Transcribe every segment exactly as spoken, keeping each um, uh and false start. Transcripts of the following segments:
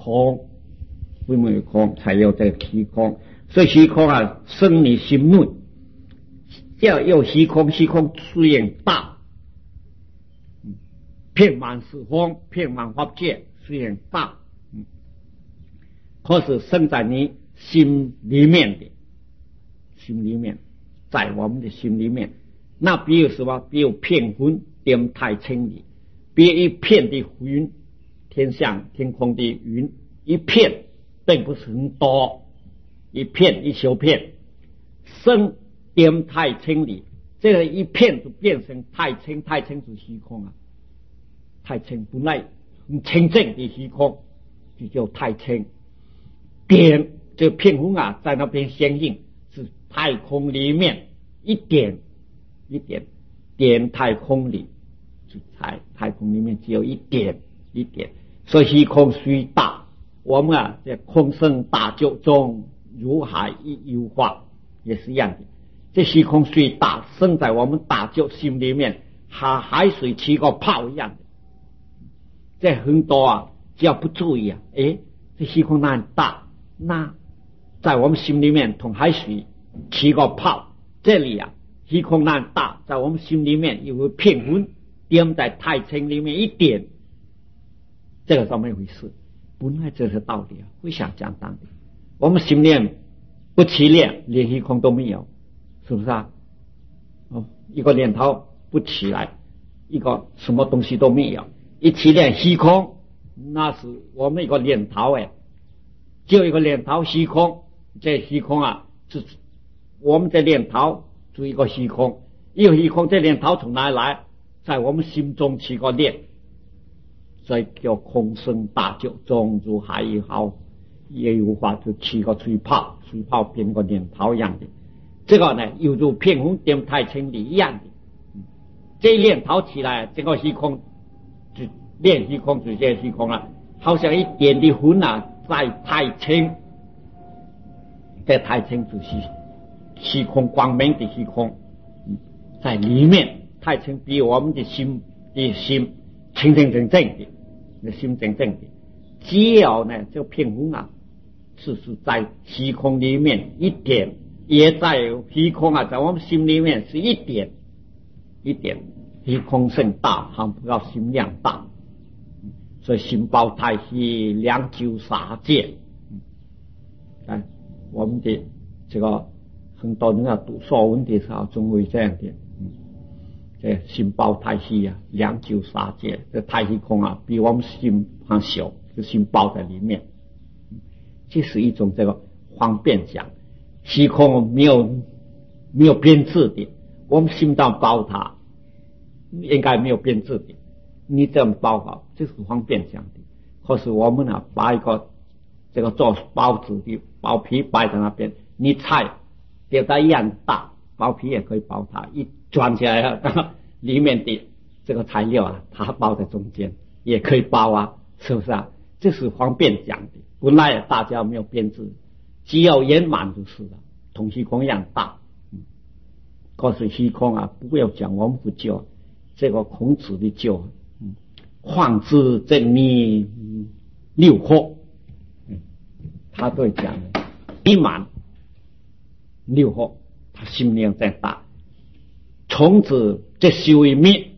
空，因为空才有这个虚空，所以虚空啊生你心内，要有虚空，虚空虽然大，遍满四方，遍满法界，虽然大，可是生在你心里面的，心里面，在我们的心里面。那比如什么？比如片云点太清理，比如一片的云，天上天空的云，一片并不是很多，一片一小片，生点太清理，这个一片就变成太清，太清是虚空啊，太清本来很清净的虚空，就叫太清。点这个片云啊，在那边相应是太空里面一点。一点点太空里，太太空里面只有一点一点，所以虚空虽大，我们啊在空生大就中，如海一幽化，也是一样的。这虚空虽大，生在我们大就心里面，和海水起个泡一样的。这很多啊，只要不注意啊，诶，这虚空那很大，那在我们心里面同海水起个泡，这里啊。虚空那大，在我们心里面有个片云，点在太清里面一点，这个怎么一回事？本来这是道理啊，非常简单的。我们心念不起念，连虚空都没有，是不是啊？哦，一个念头不起来，一个什么东西都没有，一起念虚空，那是我们一个念头哎，就一个念头虚空，这虚空啊，是我们的念头。是一个虚空，因为虚空这念头从哪里来？在我们心中起个念，所以叫空生大就，中如海也好，也有法就起个水泡，水泡变个念头一样的。这个呢，犹如片云点太清理一样的。这一念头起来，这个虚空就念虚空，就这虚空了，好像一点的云啊，在太清，这太清就是。虚空光明的虚空，在里面太清比我们的心的心清清正正的，心正正的。只要呢，这个片云啊，是是在虚空里面一点，也在虚空啊，在我们心里面是一点一点。虚空甚大，还不到心量大，所以心包太虚，两九杀界。哎，我们的这个。很多人要读说文的时候，总会这样的，嗯，这心包太虚啊，两九杀界，这太虚空啊，比我们心还小，就心包在里面，这是一种这个方便讲，虚空没有没有编制的，我们心脏包它，应该没有编制的，你这样包好，这是方便讲的。可是我们呢，把一个这个做包子的包皮摆在那边，你猜。叠在一样大，包皮也可以包它，一转起来了，里面的这个材料啊，它包在中间，也可以包啊，是不是啊？这是方便讲的，本来大家没有编制，只要圆满就是了，同虚空一样大。嗯，可是虚空啊，不要讲我们不教，这个孔子的教，嗯，况之正逆六惑，嗯，他都讲一满。六惑，他心量再大，从此这修一灭，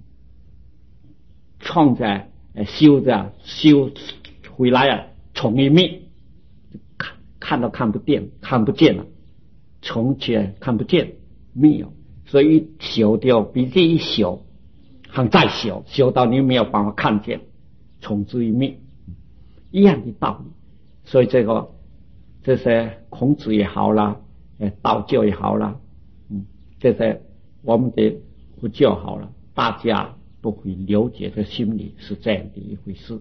创在修着修回来啊，从一灭，看看都看不见，看不见了，从前看不见，没有，所以一修掉，比这一修还再修，修到你没有办法看见，从此一灭，一样的道理。所以这个这些孔子也好啦。道教也好了，嗯，这在我们的佛教好了，大家都会了解这心理是这样的一回事。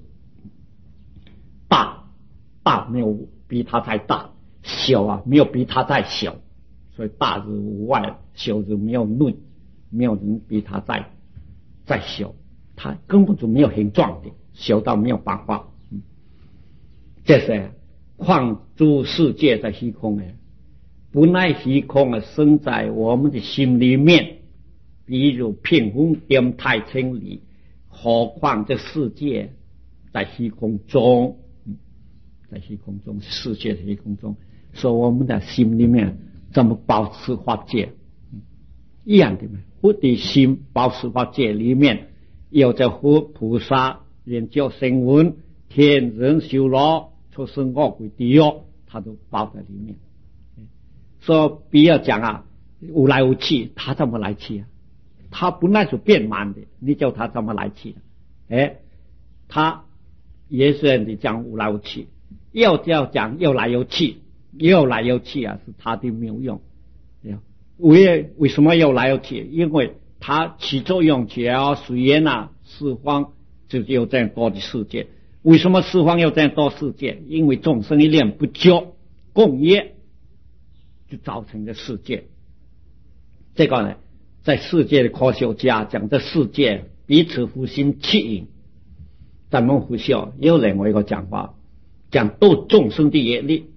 大大没有比它再大，小啊没有比它再小，所以大是无外，小是没有内，没有人比它再再小，它根本就没有形状的，小到没有办法。嗯，这是况诸世界在虚空呢。本来虚空啊，生在我们的心里面，比如片云点太清理，何况这世界在虚空中， 在虚空中，世界的虚空中，所以我们的心里面怎么保持法界？一样的嘛，佛的心保持法界里面有着佛菩萨研究声闻天人修罗出生恶鬼地狱，他都包在里面。说比较讲啊，无来无去，他怎么来去啊？他本来是变满的，你叫他怎么来去？哎，他也是你讲无来无去，要要讲又来又去，又来又去啊，是他的妙用。为为什么又来又去？因为它起作用，只要随缘啊，四方就有这样多的世界。为什么四方有这样多世界？因为众生一念不觉共业，就造成的世界。这个呢，在世界的科学家讲，这世界彼此互相吸引。咱们佛教有另外一个讲法，讲度众生的业力，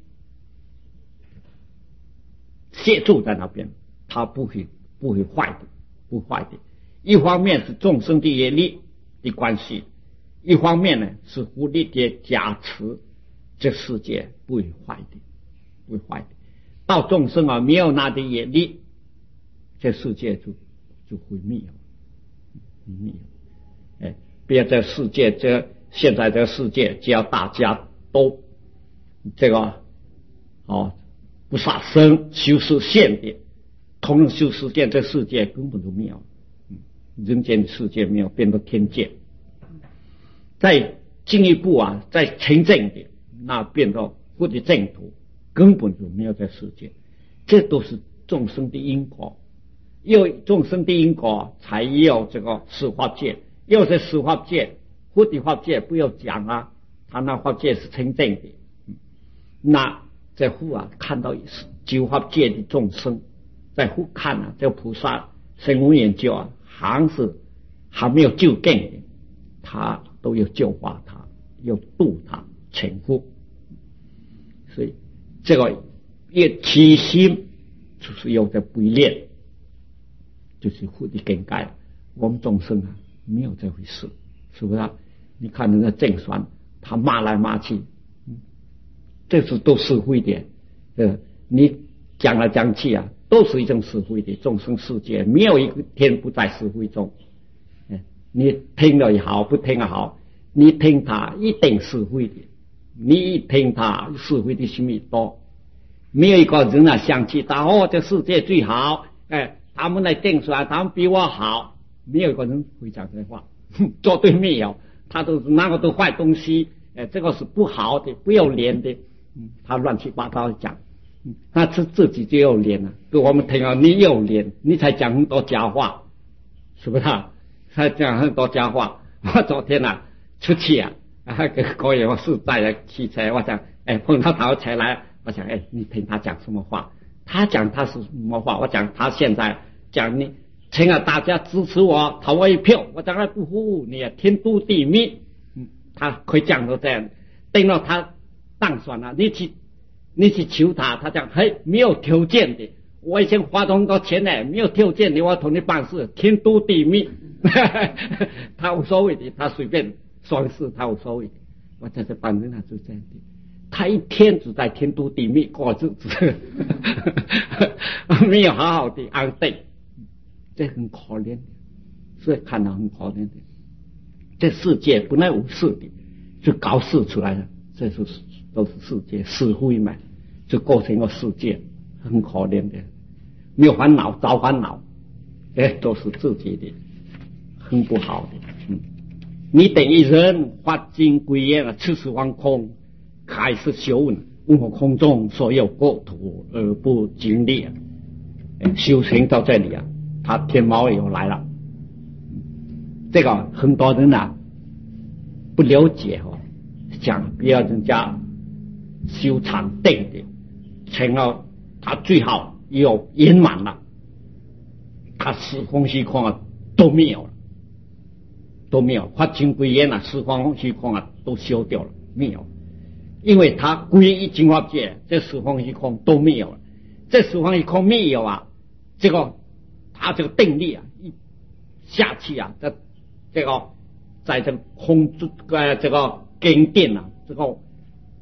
协助在那边。它不会不会坏的，不坏的。一方面是众生的业力的关系，一方面呢是佛力的加持，这世界不会坏的，不会坏的。到众生啊没有那的业力，这世界就就毁灭了，毁灭了。哎，别这世界，这现在这个世界，只要大家都这个哦不杀生、修持现的。同样修实践，这世界根本都没有，人间的世界没有变到天界。再进一步啊，再清正的，那变到佛的净土，根本就没有这世界。这都是众生的因果，有众生的因果，才有这个十法界。有这十法界，佛的法界不要讲啊，他那法界是清正的。那这佛啊，看到九法界的众生。在复看啊，这菩萨声闻研究啊，还是还没有究竟的，他都要救化他，要度他成佛。所以这个一起心就是有这不练，就是佛的境界。我们众生啊，没有这回事，是不是啊？你看那个正算，他骂来骂去，这是都是会的。呃，你讲来讲去啊。都是一种是非的众生世界，没有一天不在是非中。你听了也好，不听也好，你听他一定是非的，你一听他是非的心里多。没有一个人啊想起他哦，这世界最好，哎，他们来定出来，他们比我好，没有一个人会讲这话，绝对没有。他都是那个都坏东西，哎，这个是不好的，不要脸的，他乱七八糟的讲。他自自己就有脸了，给我们听啊，你有脸，你才讲很多假话，是不是啊？他讲很多假话。我昨天啊出去啊，啊跟高友是带了汽车，我想哎碰到他才来，我想哎你听他讲什么话？他讲他是什么话？我讲他现在讲你，请啊大家支持我，投我一票，我将来不服你啊，天诛地灭。嗯，他可以讲到这样，等到他当选了，你去。你去求他，他讲嘿没有条件的，我已经花很多钱呢，没有条件的，我同你办事，天诛地灭，他无所谓的，他随便说事，他无所谓的。我在这办人他就这样的，他一天只在天诛地灭过日子，没有好好的安定，这很可怜的，所以看到很可怜的。这世界本来无事的，就搞事出来了，这是。都是世界是非嘛，就构成一个世界，很可怜的，没有烦恼，找烦恼，哎，都是自己的，很不好的。嗯，你等于人发心归业了，吃死亡空，开始修问，问我空中所有国土而不经历，修行到这里啊，他天猫又来了。这个很多人啊不了解哦，讲不要人家。修禅定的，成了他最好有圆满了，他四方虚空啊都没有了，都没有发心归元啊，四方虚空啊都修掉了，没有，因为他归一净法界，这四方虚空都没有了，这四方虚空没有啊，这个他这个定力啊一下去啊，这这个在这空呃这个根定啊，这个。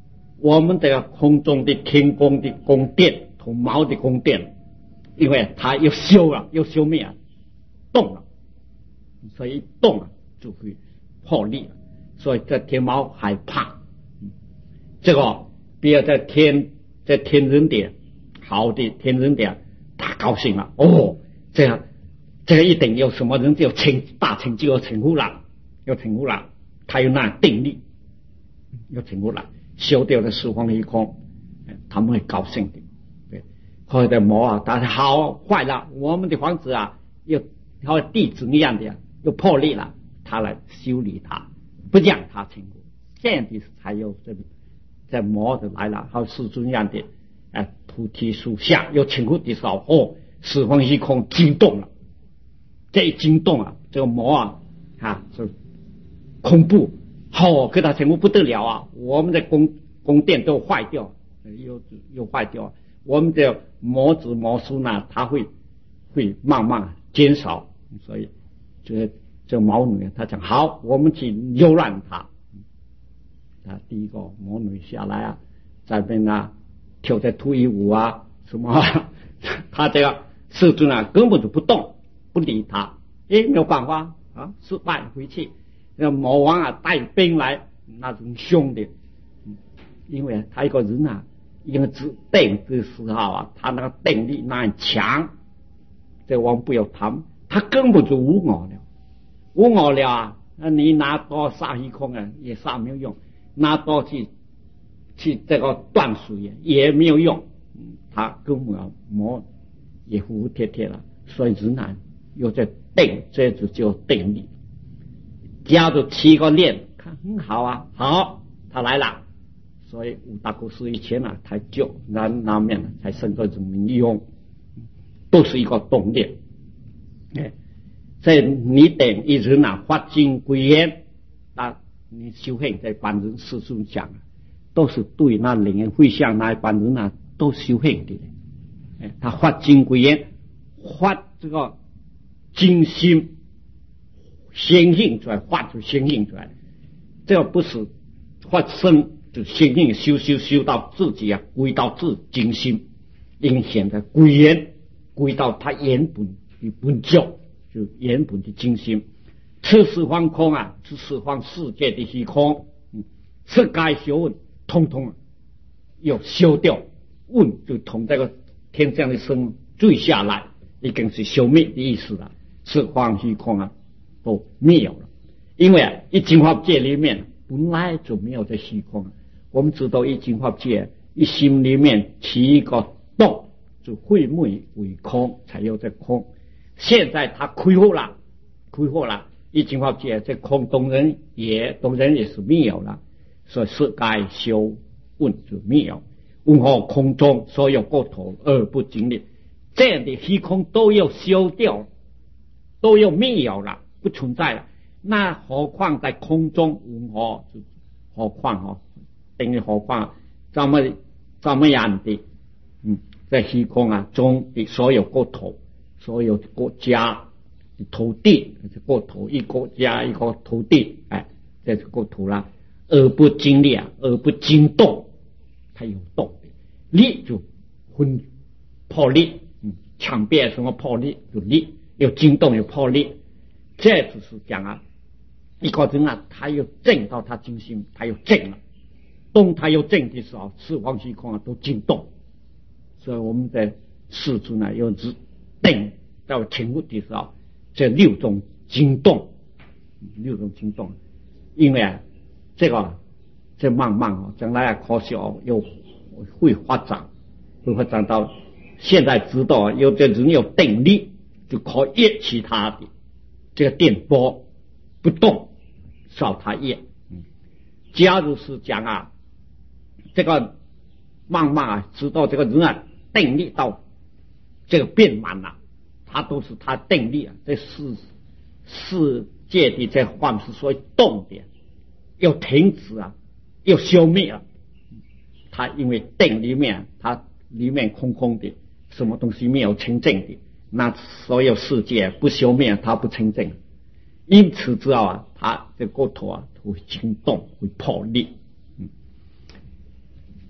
我们这个空中的天宫的宫殿同毛的宫殿，因为它又修了又修灭了，动了，所以一动了就会破裂，所以这天猫害怕。这个比如在天在天人殿，好的天人殿，他高兴了，哦，这样这个一定有什么人就成大成就，有成功了，有成功了，他有那定力，有成功了，修掉了四方虚空，他们会高兴的。对，后来的魔啊，他好坏了，我们的房子啊，又好像地质一样的又破裂了，他来修理它，不让它成功，这样的才有这里。在魔就来了，好世尊一样的，哎，菩提树下有成功的时候，哦，四方虚空惊动了，这一惊动啊，这个魔啊，啊，就恐怖，哦，给他成功不得了啊！我们的宫宫殿都坏掉，又又坏掉，我们的魔子魔孙呢，他会会慢慢减少，所以这这毛女他讲好，我们去扭乱他。啊，第一个魔女下来啊，在边啊跳在土一舞啊什么啊，他这个世尊啊根本就不动，不理他，诶，没有办法啊，失败回去。那魔王啊带兵来，那种凶的，因为他一个人啊，因为只定的时候啊，他那个定力那很强，这王不要谈，他根本就无我了，无我了啊，那你拿刀杀虚空啊，也杀没有用。拿刀去去这个断水也没有用，他根本魔也服服帖帖了，所以人难又在定，这就叫定力。加入七个念，看很好啊，好，他来了，所以五大国师以前啊，才救南南面才生个人民用，都是一个动念。哎，在你等一人啊，发心归元啊。你修行这班人师尊讲，都是对那灵人会像那一班人啊，都修行的。哎，他发精归元，发这个精心显现出来，发就显现出来。这个不是发生就显现，修修修到自己啊，归到自精心，因现在归元，归到他原本的本教，就原本的精心。此四方空啊，是四方世界的虚空，嗯，是该修问，通通要修掉，问就从这个天上的生坠下来，已经是消灭的意思了。四方虚空啊，都灭有了，因为啊，一净法界里面本来就没有这虚空。我们知道一净法界，一心里面起一个动，就会灭为空，才有这空。现在它恢复了，恢复了。一净法界这空洞人也洞人也是没有了，所以是该修问就没有。问何空中所有国土而不经历，这样的虚空都要修掉，都要没有了，不存在了。那何况在空中问何？何况哦，等于何况怎么怎么样的？嗯，在虚空啊中的所有国土、所有国家。土地，这国土一国家一个土地，哎，这是国土啦，而不经历啊，而不惊动，它有动的，力就分破裂，嗯，墙壁什么破裂就力，有惊动有破裂，这就是讲啊，一个人啊，他有正到他精心，他有正了，动他有正的时候，四方虚空啊都惊动，所以我们在世尊呢，有只定到成佛的时候。这六种惊动，六种惊动，因为啊，这个这慢慢哦，将来啊，科学哦，又会发展，会发展到现在知道，有的人有定力，就可以其他的这个电波不动，少它业。嗯，假如是讲啊，这个慢慢啊，知道这个人啊，定力到这个变满了。它都是它定力啊，这世世界的这幻是所谓动点，要停止啊，要消灭了。它因为定里面，它里面空空的，什么东西没有清净的，那所有世界不消灭，它不清净。因此之后啊，它这国土啊会惊动，会破裂。嗯，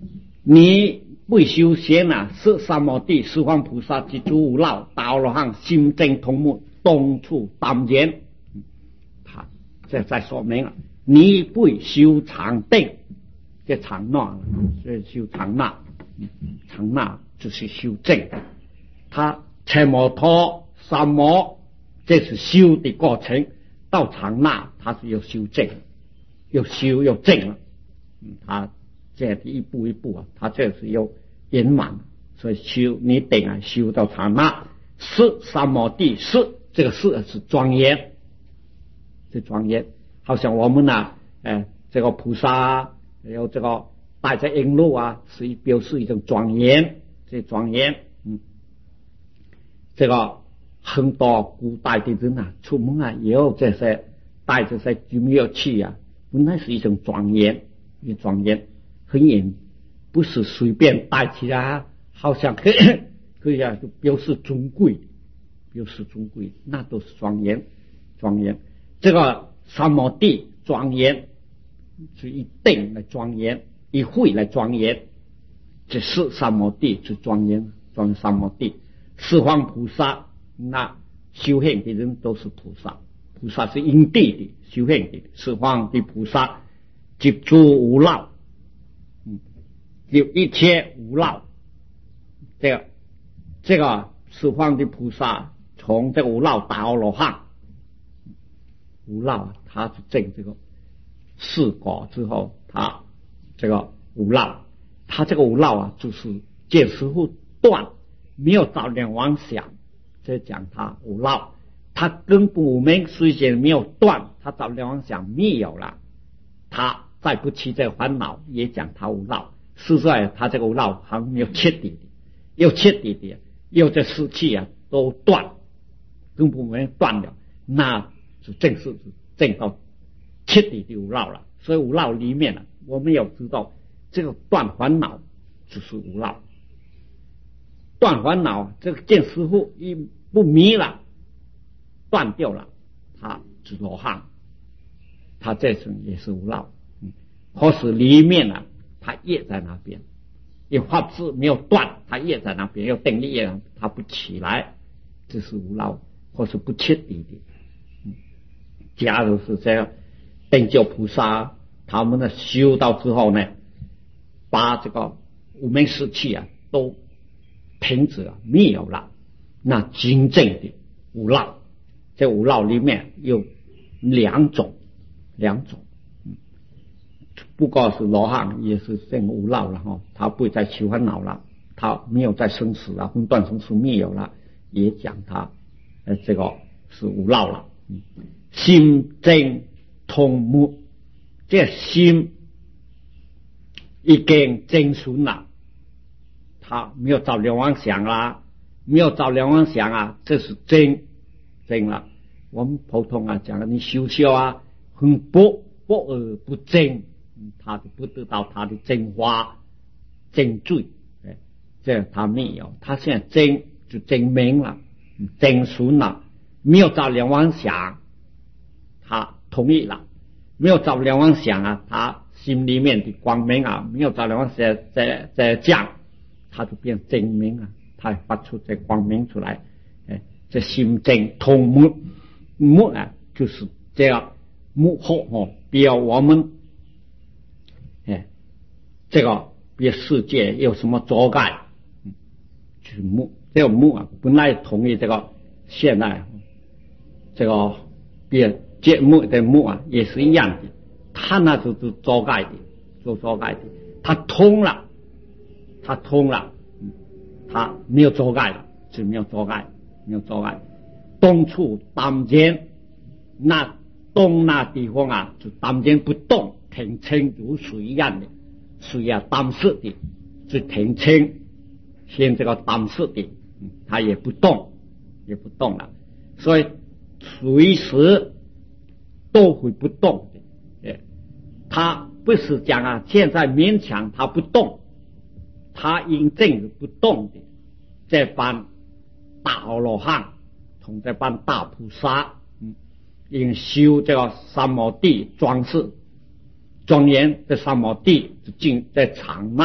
你不修仙啊，是三摩地、十方菩萨及诸无漏大阿罗汉心正通目，东处当言。他这在说明了，你不修常定，这常那，所以修常那，常那就是修正。他切摩托、三摩，这是修的过程。到常那，他是要修正，要修要正了。嗯，他这样一步一步啊，他这是要圆满，所以修你等啊，修到常那，是三摩地，是这个是是庄严，是庄严。好像我们啊，哎，这个菩萨还有这个带着璎珞啊，是一表示一种庄严，这庄严。嗯，这个很多古代的人啊，出门啊，也有这些带这些军乐器啊，本来是一种庄严，一庄严，很严，不是随便带起来，好像可以可以啊，就表示尊贵，表示尊贵，那都是庄严，庄严。这个三摩地庄严，是一定来庄严，一会来庄严，这是三摩地是庄严，庄严三摩地。十方菩萨，那修行的人都是菩萨，菩萨是因地的修行的，十方的菩萨及诸无漏，嗯，有一切无漏。这个这个十方的菩萨，从这个无漏大阿罗汉，无漏他是证这个四果之后，他这个无漏，他这个无漏啊，就是见师傅断，没有着念妄想，这讲他无漏。他根本无明虽然没有断，他着念妄想没有了，他再不起这个烦恼，也讲他无漏。实在他这个无漏还没有彻底的，要彻底的，要这四气啊都断，根本没有断了，那就正是正到彻底的无漏了。所以无漏里面呢，我们要知道这个断烦恼就是无漏。断烦恼，这个见师傅一不迷了，断掉了，他是罗汉，他这种也是无漏。嗯，可是里面呢、啊，他业在那边，一法质没有断，他业在那边，要定力业他不起来，这是无漏，或是不彻底的。嗯，假如是这样，等觉菩萨他们呢修到之后呢，把这个无明习气啊都停止了，没有了，那真正的无漏。这无漏里面有两种，两种，嗯，不过是罗汉也是这个无漏了哈，他不会再起烦恼了，他没有再生死了，分断生死没有了，也讲他呃这个是无漏了。嗯，心正通目，这心已经正顺了。他没有着念妄想啦，没有着念妄想啊，这是真真了。我们普通啊讲，你修修啊，很不不而不真，他就不得到他的真花真罪。哎，这他没有，他现在真就证明了，真顺了，没有着念妄想，他同意了，没有着念妄想啊，他心里面的光明啊，没有着念妄想在在降。他就变证明啊，他发出这光明出来，哎，这心正通目目啊，就是这样幕后哦，表我们哎，这个别世界有什么阻碍，嗯，就是目这个目啊，本来同意这个现在这个别节目的目啊，也是一样的，他那就是阻碍的，做阻碍的，他通了。他通了，他没有阻碍了，就没有阻碍，没有阻碍。东处当间，那东那地方啊，就当间不动，平清如水一样的，水啊淡色的，就平清，现这个淡色的，嗯，它也不动，也不动了，所以随时都会不动的。哎，他不是讲啊，现在勉强他不动。他因正是不动的，这般大阿罗汉同这般大菩萨，嗯，因修这个三摩地装饰庄严的三摩地，就进在常那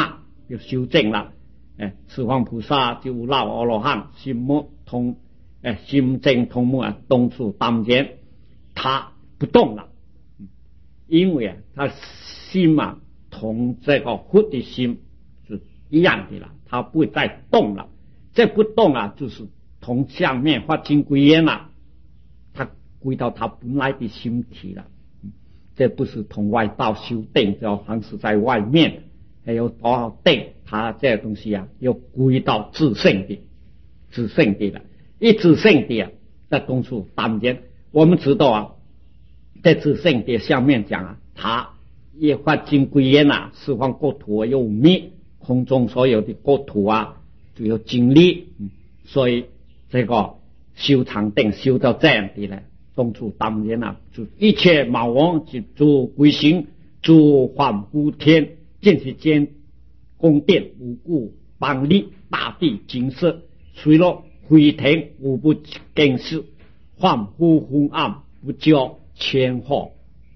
就修正了。哎，十方菩萨就无老阿罗汉心目通，哎，心正通目啊，东处当间，他不动了，因为啊，他心啊同这个佛的心是一样的了，他不会再动了。这不动啊，就是同相面发心归焉了，他归到他本来的心体了。这不是同外道修定，就好像是在外面还有多少定，他这东西啊，要归到自性的，自性的了。一自性的啊，在东处当间，我们知道啊，在自性的下面讲啊，他也发心归焉啊，十方国土有灭，空中所有的国土啊，就有经历，嗯，所以这个修禅定修到这样的呢，东处当间啊，就一切毛王及诸归行，诸幻乎天，见其间宫殿无故邦利，大地金色，水落飞腾无不更事，幻乎昏暗不交千祸。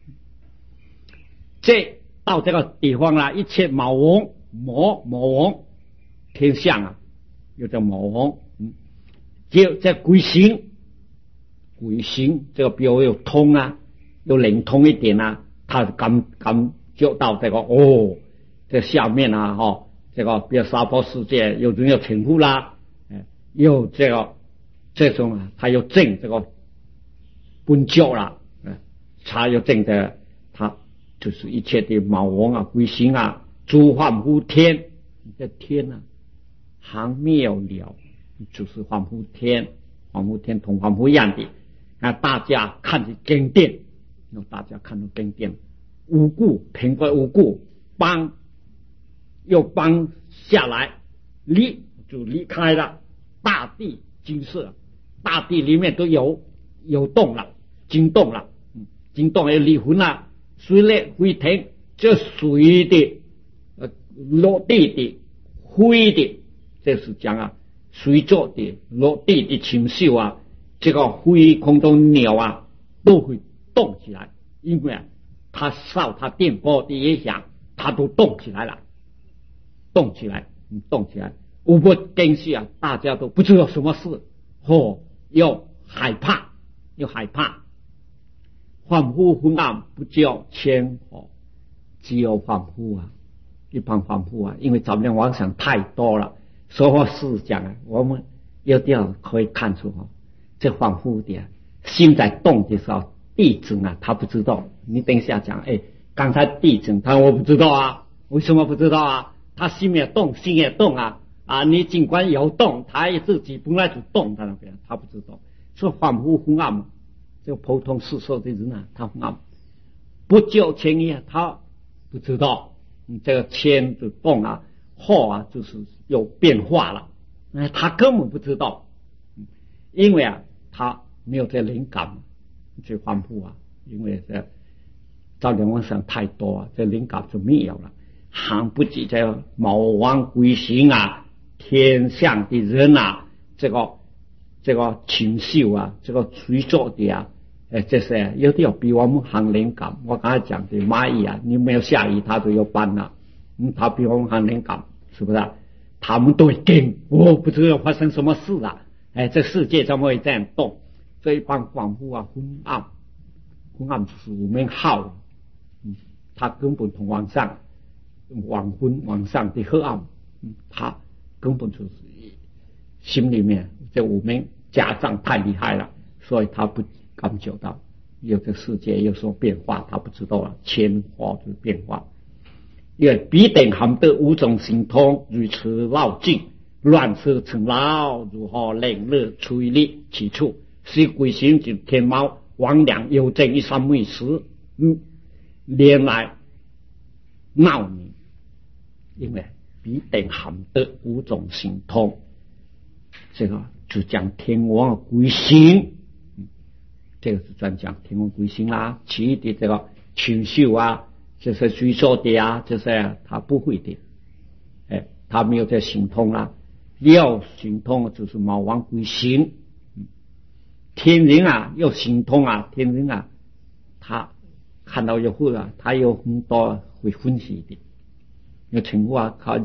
这到这个地方啦，一切毛王魔魔王天象啊，又叫魔王，嗯，就在归行，归行这个比较有通啊，有灵通一点啊，他感感觉到这个哦，这下面啊哈、哦，这个比如娑婆世界有人要称呼啦，哎，有这个这种啊，他有证这个本教啦，哎，他有证的，他就是一切的毛王啊、归行啊、诸幻乎天，这天啊，行妙了，就是幻乎天，幻乎天同幻乎一样的。啊，大家看着经典，让大家看到经典，无故苹果无故帮又帮下来，离就离开了，大地金色，大地里面都有有动了，惊动了，嗯，惊动了离婚了，水裂飞腾，这水的呃落地的灰的，这是讲啊水做的落地的禽兽啊。这个飞空中鸟啊都会动起来，因为啊它受它电波的影响，它都动起来了，动起来，嗯，动起来，无不更新啊，大家都不知道什么事，哦，又害怕，又害怕，恍惚昏暗不叫千哦，只有恍惚啊，一般恍惚啊，因为咱们妄想太多了，说是讲啊，我们有点可以看出哈。这恍惚的心在动的时候，地震啊，他不知道。你等一下讲，哎，刚才地震，他我不知道啊，为什么不知道啊？他心也动，心也动啊啊！你尽管有动，他也自己本来就动在那边，他不知道。所以恍惚昏暗，这个普通世俗的人啊，他昏暗，不久前一他不知道，你这个千就动啊，后啊就是有变化了，哎，他根本不知道，因为啊。他没有这灵感去反复啊，因为这照点妄想太多啊，这灵感就没有了。还不及这毛王归行啊，天象的人啊，这个这个禽兽啊，这个水做的啊，哎，这些有的要比我们还灵感。我刚才讲的蚂蚁啊，你没有下雨，它就有斑了，嗯，它比我们还灵感，是不是啊？他们都会跟，我不知道发生什么事啊。哎，这世界怎么会这样动？这一般恍惚啊，昏暗，昏暗就是我们好，嗯，它根本同晚上黄昏晚上的黑暗，嗯，它根本就是心里面这我们家长太厉害了，所以他不感觉到有这世界有所变化，他不知道了，千化的变化。因为必定含得五种行通，如此绕境。乱世成老，如何令乐催力起处？是鬼行及天猫王良有正一三昧时，嗯，连来闹你，因为必定含得五种行通，这个就讲天王鬼行，嗯，这个是专讲天王鬼行啦，其余的这个禽兽啊，这些水做的啊，这些啊他不会的，哎，他没有这行通啦。要行通就是毛王归行，天人啊要行通啊，天人啊他看到以后啊，他有很多会分析的，有情况啊，他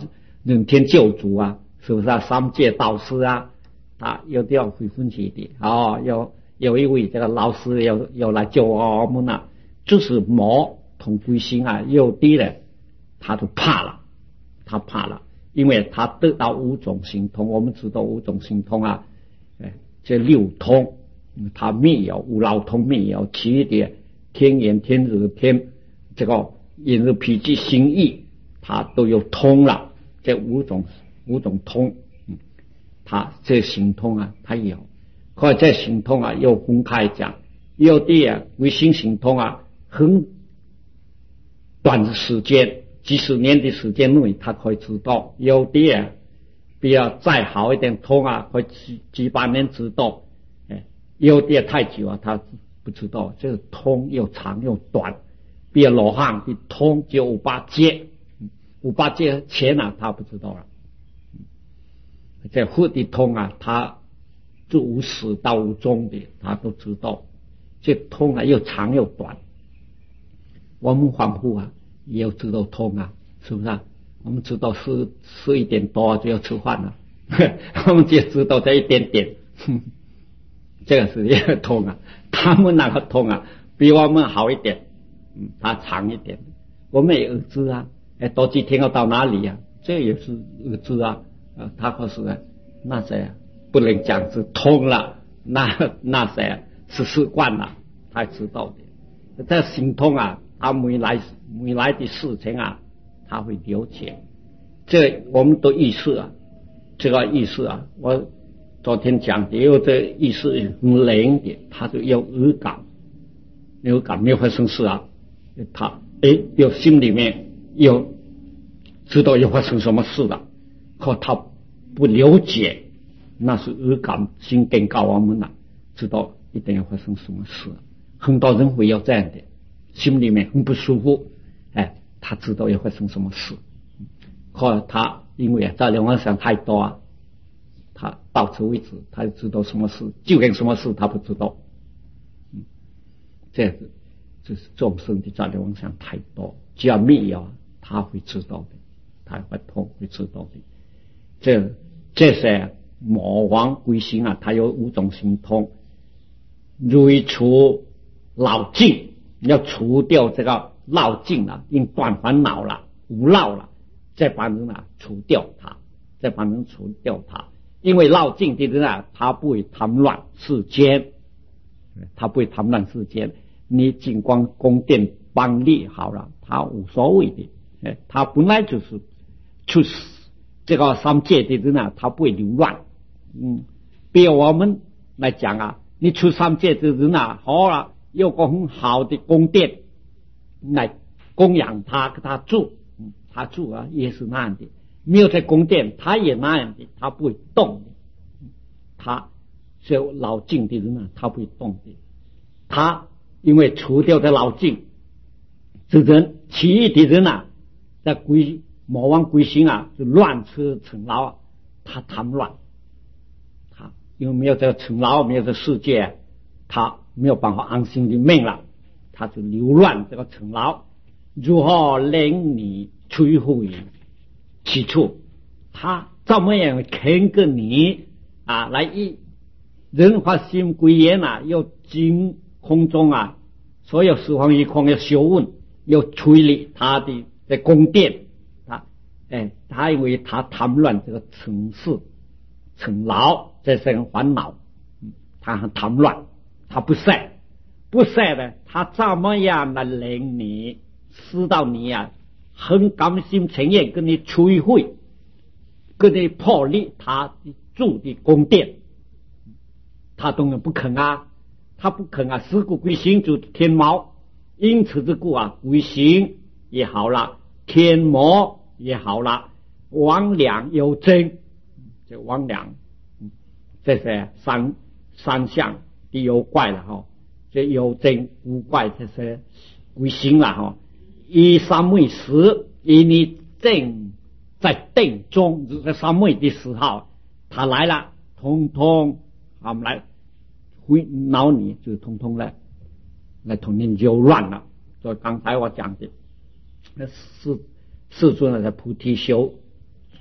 人天救主啊，是不是啊？三界导师啊，啊，有的要会分析的哦，有有一位这个老师要要来救我们了、啊，就是魔同归心啊，有的呢，他就怕了，他怕了，因为他得到五种神通，我们知道五种神通啊，哎，这六通，他没有五老通没有，其余的天眼、天日、天这个眼日、脾气、心意，他都有通了，这五种五种通，嗯，他这神通啊，他有，或者这神通啊，又分开讲，有的啊，微心神通啊，很短的时间，几十年的时间内，他可以知道；有的啊，比较再好一点通啊，可以几几百年知道。哎，有的太久啊，他不知道。这个通又长又短，比如罗汉的通只有五八节，五八节前啊，他不知道了。这佛的通啊，他就无始到无终的，他都知道。这通啊，又长又短。我们凡夫啊，也要知道通啊，是不是啊？我们知道十十一点多就要吃饭了，我们就知道这一点点，这个是一个通啊。他们那个通啊，比我们好一点，嗯，他长一点。我们也知啊，哎，多几天要到哪里啊？这也是知啊，啊，他可是啊，那谁啊，不能讲是通了，那那谁啊，是习惯了，他知道的。这心通啊。他未来未来的事情啊，他会了解。这我们都意识啊，这个意识啊，我昨天讲的有这意识很灵的，他就有预感，有感没有发生事啊，他诶有心里面有知道要发生什么事了，可他不了解，那是预感心更高我们了，知道一定要发生什么事。很多人会有这样的。心里面很不舒服，哎，他知道要发生什么事，可他因为啊，在两岸想太多啊，他到此为止，他就知道什么事，究竟什么事他不知道，嗯，这样子就是众生的在两岸想太多，只要没有，他会知道的，他会通会知道的。这这些魔王归心啊，他有五种神通，瑞除老境。要除掉这个闹尽了，因断烦恼了，无闹了，这帮人啊除掉他，这帮人除掉他，因为闹尽的人啊，他不会贪乱世间，他不会贪乱世间。你尽管宫殿邦利好了，他无所谓的，哎，他本来就是出这个三界的人啊，他不会流乱。嗯，比如我们来讲啊，你出三界的人啊，好了。有个很好的宫殿来供养他，给他住，嗯，他住啊也是那样的。没有在宫殿，他也那样的，他不会动的。他是老境的人啊，他不会动的。他因为除掉的老境之人，其余的人啊，在归魔王归心啊，就乱吃成劳啊，他贪乱，他因为没有这个成劳，没有这个世界，他没有办法安心的命了，他就流乱这个尘劳，如何令你摧毁其处？他怎么样肯个你啊来一人发心归元啊，要经空中啊，所有十方一空要修问，要处理他的的宫殿，他哎，他因为他贪乱这个尘世尘劳，这是烦恼，他很贪乱。他不善，不善的，他怎么样来令你知道你啊，很甘心情愿跟你摧毁，跟你破裂他的住的宫殿，他当然不肯啊，他不肯啊，尸骨归心就天毛，因此之故啊，归心也好了，天魔也好了，魍魉有真，这魍魉，这些三三项。的妖怪了哈，这有真无怪这些归心了哈。以三昧时，以你正在定中，在三昧的时候，他来了，通通他们来会恼你，就通通来来同你纠乱了。所以刚才我讲的，那世世尊在菩提修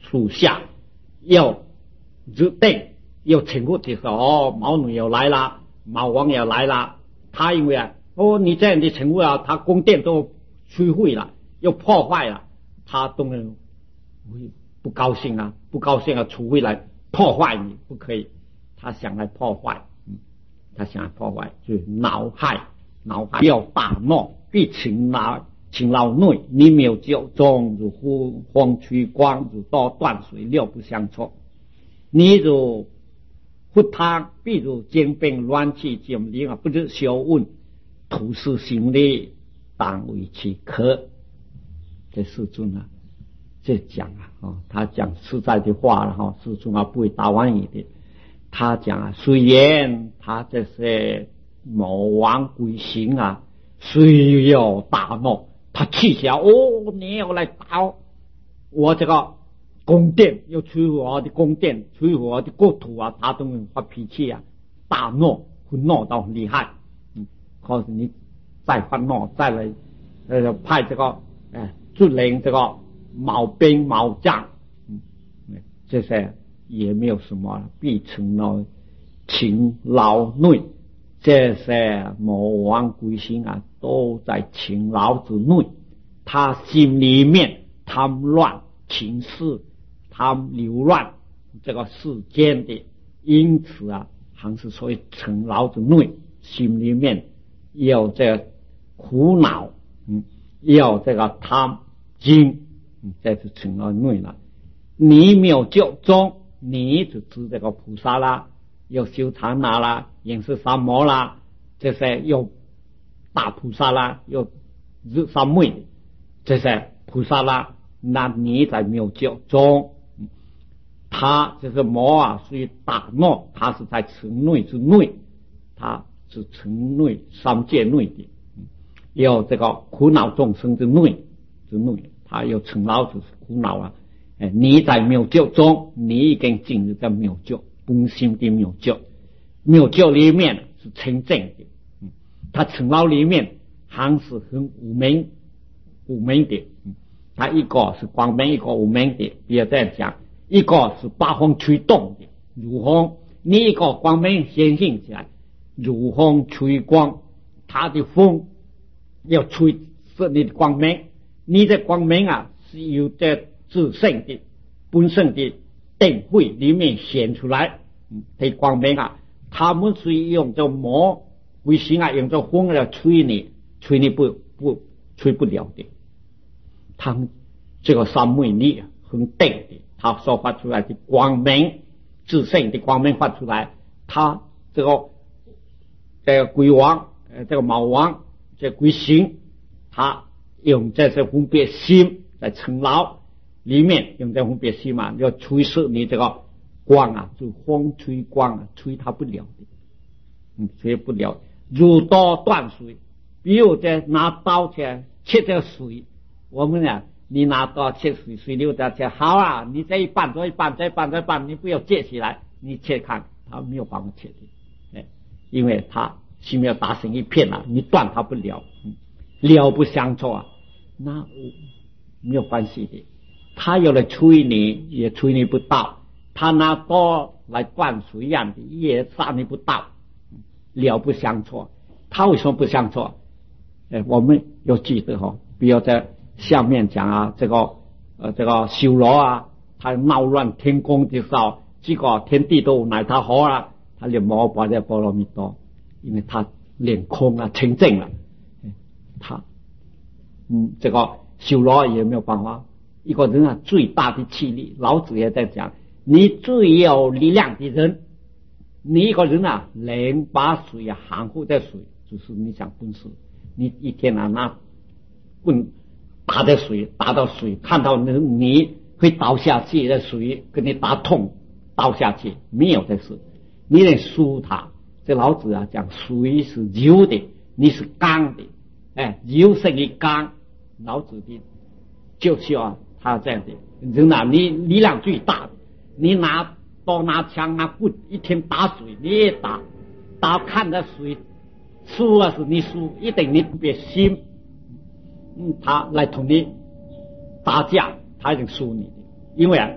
属下要入定，要请过的时候，哦，毛女要来啦，毛王要来啦。他因为啊，哦，你这样的请过啊，他宫殿都摧毁了，又破坏了，他当然会不高兴啊，不高兴啊，除非来破坏你，不可以。他想来破坏，嗯，他想来破坏，就是恼害，恼害要大怒，必情劳情劳内，你没有酒中如呼风吹光，如刀断水，料不相错。你如忽他，必如坚冰乱气减灵啊，不知修问，土司行力，当为其可。这世尊啊，这讲啊，哦，他讲实在的话了哈，世尊啊不会打弯你的。他讲啊，虽然他这些魔王鬼神啊，虽有大怒，他气起来，哦，你要来打我这个宫殿，要摧毁我的宫殿，摧毁我的国土啊，他都会发脾气啊，大怒，会怒到很厉害。嗯，可是你再发怒，再来呃派这个哎驻领这个毛兵毛将，嗯，这些也没有什么，必成了情劳内。这些魔王鬼神啊，都在情劳之内，他心里面贪乱情事，贪流乱这个世间的，因此啊，还是所谓情劳之内，心里面有这个苦恼，嗯，有这个贪惊，嗯，这是情劳内了。你没有救中，你就知这个菩萨啦，有修禅那啦，也是三摩啦，这些有大菩萨啦，有日三昧这些菩萨啦，那你在没有救中，他就是魔啊，属于大怒，他是在城内之内，他是城内三界内的，有这个苦恼众生之内之内，他有成劳之苦恼啊。哎，你在没有救中，你已经进入在没有救本心的没有救，没有救里面是清净的，嗯，他成劳里面还是很无明无明的，嗯，他一个是光明，一个无明的，不要这样讲，一个是八风吹动的，如风，你一个光明显现起来，如风吹光，他的风要吹是你的光明，你的光明啊是由这自性的本身的定慧里面显出来，嗯，的光明啊，他们是用这魔鬼神啊，用这风来吹你，吹你不不吹不了的。他们这个三昧力很定的，他所发出来的光明，自性的光明发出来，他这个这个鬼王，呃，这个毛王，这鬼神，他用这些分别心在成劳。里面用这分别心嘛，要吹射你这个光啊，就风吹光啊，吹它不了的，嗯，吹不了。如刀断水，比如这拿刀去切这个水，我们呢，你拿刀切水，水流的切好啊，你这一半这一半这一半这一半，你不要接起来，你切看，它没有办法切的，哎，因为它心要打成一片啊，你断它不了，嗯，了不相错啊，那没有关系的。他有来吹你，也吹你不到；他拿刀来断水一样的，也杀你不到，了不相错。他为什么不相错？哎，我们要记得哈，不要在下面讲啊，这个呃，这个修罗啊，他闹乱天宫的时候，这个天地都乃他好啊，他连毛把这波罗蜜多，因为他练空啊，清净了，他嗯，这个修罗也没有办法。一个人啊，最大的气力，老子也在讲，你最有力量的人，你一个人啊，能把水啊含糊在水，就是你想本事。你一天啊拿棍打在水，打到水，看到你你会倒下去的水，给你打痛，倒下去，没有这事。你得输他。这老子啊讲，水是柔的，你是刚的，哎，柔胜于刚。老子的就是啊。他这样的人啊，你力量最大的，你拿刀拿枪拿棍，一天打水，你也打打看着水输啊是你输，一定你别心，嗯，他来同你打架，他已经输你的，因为啊，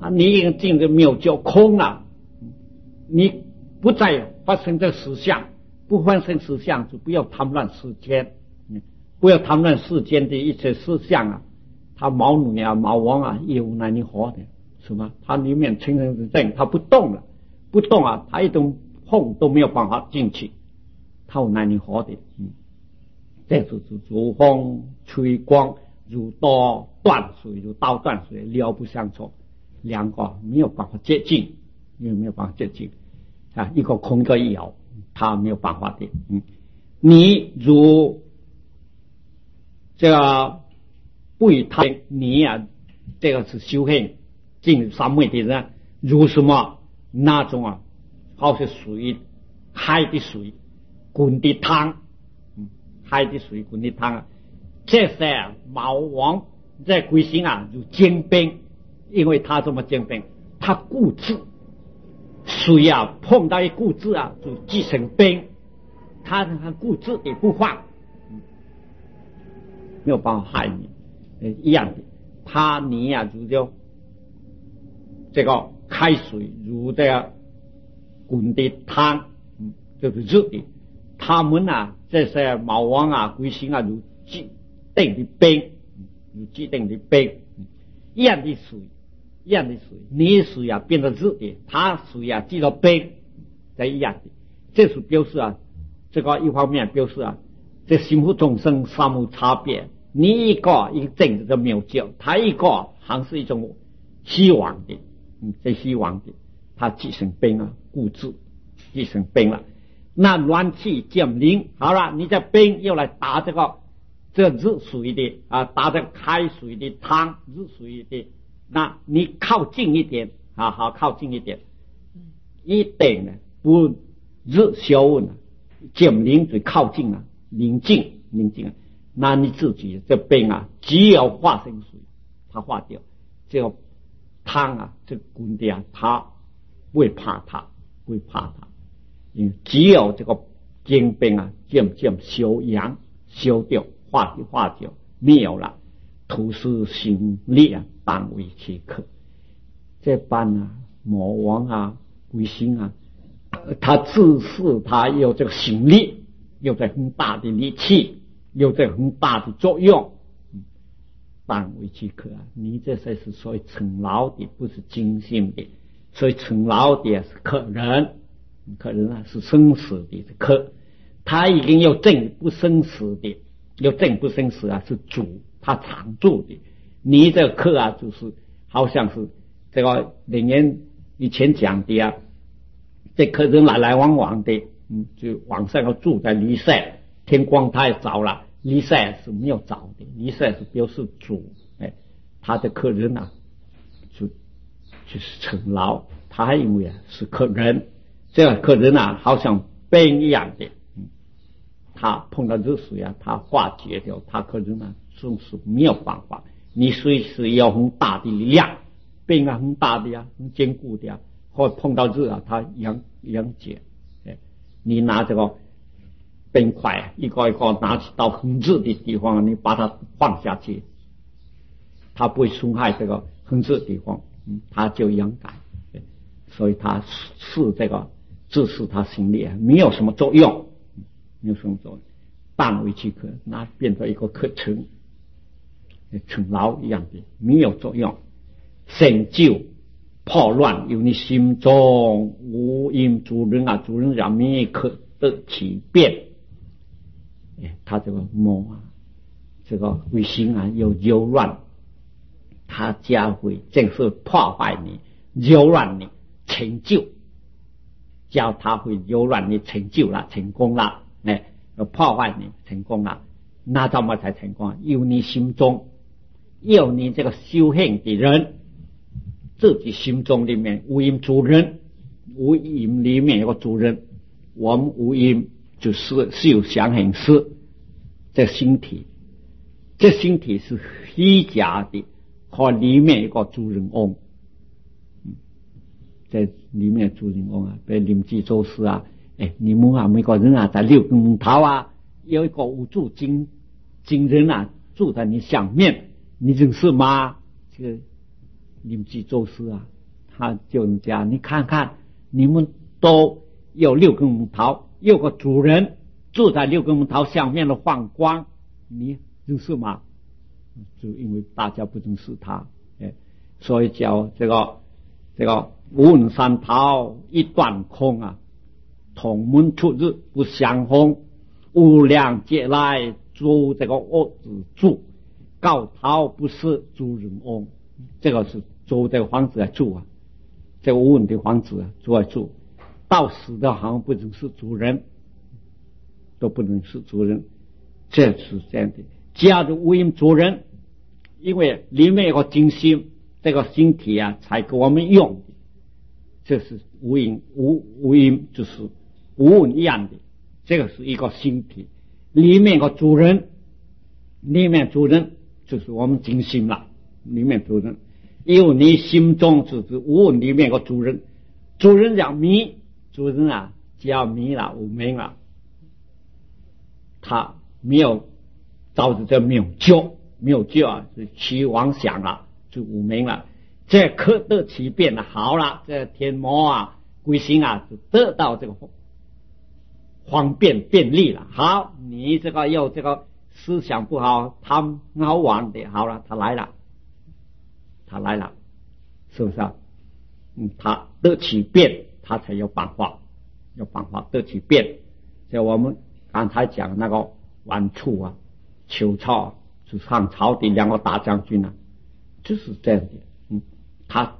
啊，你已经进入妙觉空了，你不再发生这实相，不发生实相就不要贪乱世间，不要贪乱世间的一切事项啊。他毛女啊、毛王啊，也无奈你活的，是吗？他里面清净之正，他不动了，不动啊，他一种碰都没有办法进去，他无奈你活的，嗯，这就是如风吹光，如刀断水，如刀断水，了不相错，两个没有办法接近，因为没有办法接近啊，一个空一个有，他没有办法的，嗯，你如这个。不与他你啊，这个是修行进入三昧的人，如什么那种啊，好像水海的水滚的汤，嗯，海的水滚的汤啊，这些毛王在归心啊，如坚冰，因为他这么坚冰，他固执，水啊碰到一固执啊，就积成冰，他他固执也不放，嗯，没有办法害你。一样的，他泥呀、啊，如就这个开水如这样滚的汤，嗯，就是热的。他们啊，这些毛王啊、龟星啊，如既定的冰，如既定的冰，一样的水，一样的水，你的水啊变得热的，他水啊记到冰，这一样的。这是表示啊，这个一方面表示啊，这心腹众生三无差别。你一个一个政治的妙教，他一个还是一种希望的，嗯，这希望的，他继承兵啊，固执，继承兵了。那乱气降临，好了，你这兵又来打这个这热水的啊，打这开水的汤，热水的，那你靠近一点啊，好靠近一点，一点呢不热消温了，降临最靠近了，临近临近了。那你自己这病啊，只要化生水，它化掉，这个汤啊，这个滚的啊，它不会怕它，不会怕它，因为只有这个经病啊，渐渐消阳消掉，化掉化掉，没有了，土是心力啊，当为其可。这般啊，魔王啊，鬼星啊，他自恃他有这个心力，有这很大的力气。有这很大的作用，嗯，当为其可啊！你这才是所谓成劳的，不是精信的。所以成劳的是客人，客人啊是生死的客，他已经有正不生死的，有正不生死啊是主，他常住的。你这个客啊，就是好像是这个人家以前讲的啊，这客人来来往往的，嗯，就晚上要住在离塞。天光太早了，离塞是没有早的，离塞是表示主，哎，他的客人啊，就就是成劳，他还以为啊是客人，这个客人啊好像冰一样的，嗯，他碰到热水啊，他化解掉，他客人啊总是没有办法，你随时要很大的力量，冰啊很大的呀、啊，很坚固的呀、啊，或碰到热啊，它溶溶解，哎，你拿这个。冰块一个一个拿起到很热的地方，你把它放下去，它不会损害这个很热的地方，嗯，它就勇敢，所以它是这个自恃它心力没有什么作用，没有什么作用，当为其可，那变成一个课程，成劳一样的没有作用，成就破乱由你心中无因主人啊，主人让你可得其变。他这个魔啊，这个卫星啊，有柔软，他将会正是破坏你、柔软你、成就，叫他会柔软你、成就了、成功了，哎，破坏你、成功了，那怎么才成功？有你心中，有你这个修行的人，自己心中里面无因主人，无因里面有个主人，我们无因。就是是有想很事，这身体，这身体是虚假的，和里面一个主人翁，嗯，在里面主人翁啊，被临济做事啊，哎，你们啊每个人啊在六根门头啊，有一个无助精精人啊住在你上面，你认识吗？这个你们去做事啊，他就讲你看看，你们都有六根木头，有个主人住在六根木头下面的放光，你认识吗？就因为大家不认识他，哎，所以叫这个这个无问三桃一断空啊，同门出日不相逢，无量劫来诸这个恶子住，高桃不是诸人翁，这个是周这个皇子来住啊，这个无问的皇子啊住来住，到死的好像不能是主人，都不能是主人，这是这样的。假如无因主人，因为里面有个精心，这个星体啊才给我们用的，这是无因无无因就是无问一样的，这个是一个星体，里面有个主人，里面主人就是我们精心了，里面主人，因为你心中就是无问里面有个主人，主人讲迷，主人啊只要迷了无明了，他没有照着这没有救，没有救啊，是起妄想了，就无明了。这可得其变了，好了，这天魔啊、鬼神啊，就得到这个方便便利了。好，你这个又这个思想不好，贪好玩的，好了，他来了，他来了，是不是啊？嗯，他得其变，他才有办法，有办法得其变。就我们刚才讲那个晚处啊、邱操是汉朝的两个大将军啊，就是这样的。嗯，他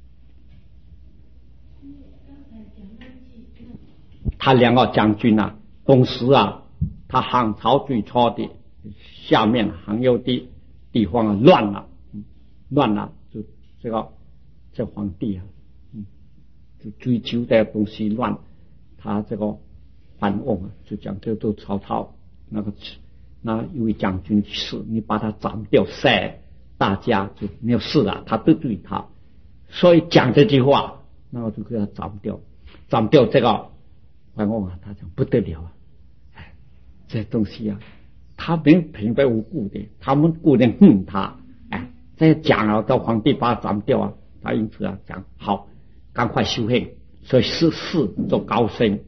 他两个将军啊，同时啊，他汉朝最初的下面还有的地方啊乱了，嗯、乱了，就这个这皇帝啊，嗯，就追求的东西乱，他这个反翁啊，就讲这都曹操那个那一位将军是，你把他斩掉噻，大家就没有事了，他得罪他，所以讲这句话，那我就给他斩掉，斩掉这个反翁啊，他讲不得了啊，哎，这东西啊，他们平白无故的，他们故意恨他，哎，这讲了到皇帝把他斩掉啊，他因此啊讲好，赶快修行，所以是事做高升，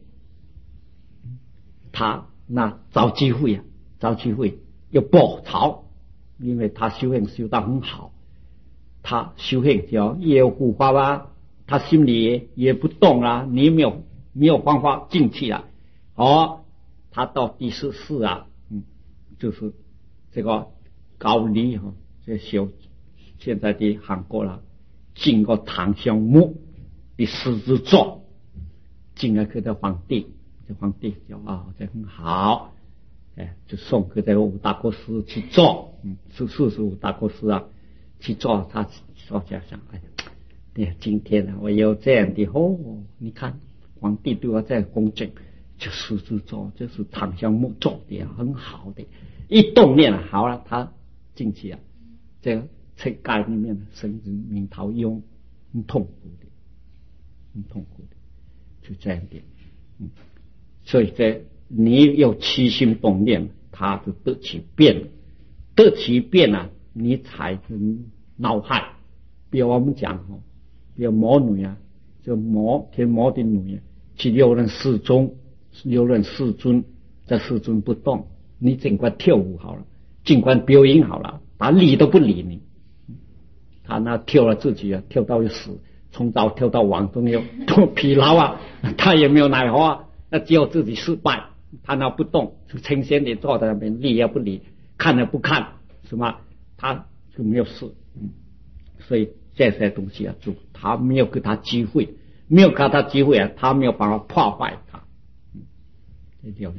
他那找机会啊。找机会要报仇，因为他修行修得很好，他修行叫也有护法啊，他心里 也, 也不动啊，你没有没有方法进去了。哦，他到第十四啊，嗯，就是这个高丽哈，这小现在的韩国了，经过唐襄墓的狮子座，进来给这皇帝，这皇帝就啊、哦，这很好。哎，就送给这个五大国师去做，嗯，是四十五大国师啊，去做。他说这样想，哎呀，哎，今天呢、啊，我有这样的哦，你看皇帝对我这样恭敬，就狮子座，这是唐襄墓做的很好的，一动念了，好了，他进去啊，这个车盖里面生子明桃用，很痛苦的，很痛苦的，就这样的，嗯，所以这。你有起心动念，他就得其变，得其变啊，你才是恼害。比如我们讲哦，比如魔女啊，就魔天魔的女啊，去六任侍中，六任侍尊，这侍尊不动，你尽管跳舞好了，尽管表演好了，他理都不理你。他那跳了自己啊，跳到死，从早跳到晚都没有多疲劳啊，他也没有奈何啊，那只有自己失败。他那不动，就清闲的坐在那边，理也不理，看也不看，什么他就没有事。嗯，所以这些东西啊，就他没有给他机会，没有给他机会啊，他没有办法破坏他。嗯，这条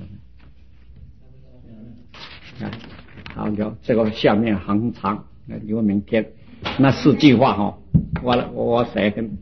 啊，好，就这个下面很长，那留个明天。那四句话哈、哦，我我写跟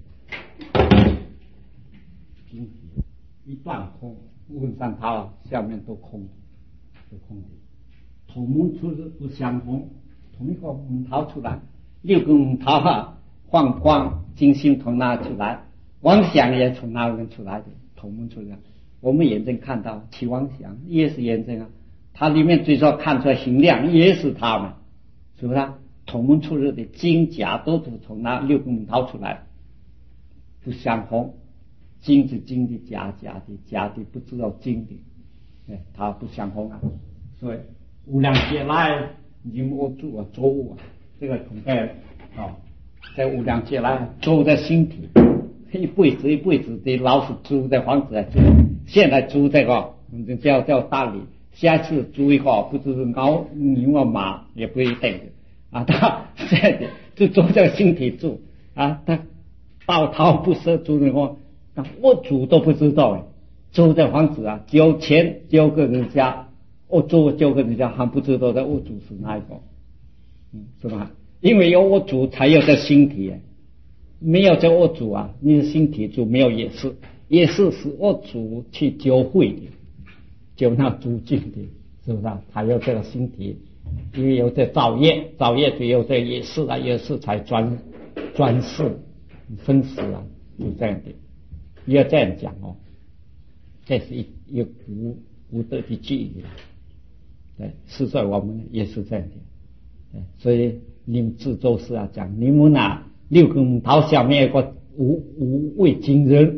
一段空。问上他下面都空，都空的。同门出日不相同，同一个门桃出来，六个门桃啊，放光金星从那出来，妄想也从那边出来的，同门出来。我们眼睛看到起妄想也是眼睛啊，它里面最少看出来形量也是他们，是不是啊？ 同门出日的金甲都是从那六根掏出来，不相同，金是金的，甲甲的，甲的不知道金的，哎，它不相同啊。所以无量劫来，因我住啊，作物啊，这个孔盖啊，在无量劫来住在心体，一辈子一辈子的老是住在房子来住，现在住这个叫叫大理，下次住一个不知是牛牛啊马也不一定啊，他现在就住在心体住啊，他到逃不舍住的话，我主都不知道哎，住在房子啊，交钱交给人家。我主交给人家还不知道的我主是哪一个，嗯，是吧？因为有我主才有这心体，没有这我主啊，你的心体就没有也是，也是是我主去教会的，教那主境的，是不是啊？才有这个心体，因为有这造业，造业就有这也是啊，也是才专专事分时啊，就这样的，要这样讲哦，这是一一个古古德的记忆。对，是在我们也是这样的，对，所以你们自周是啊讲，你们那六根桃下面有个无无畏金人。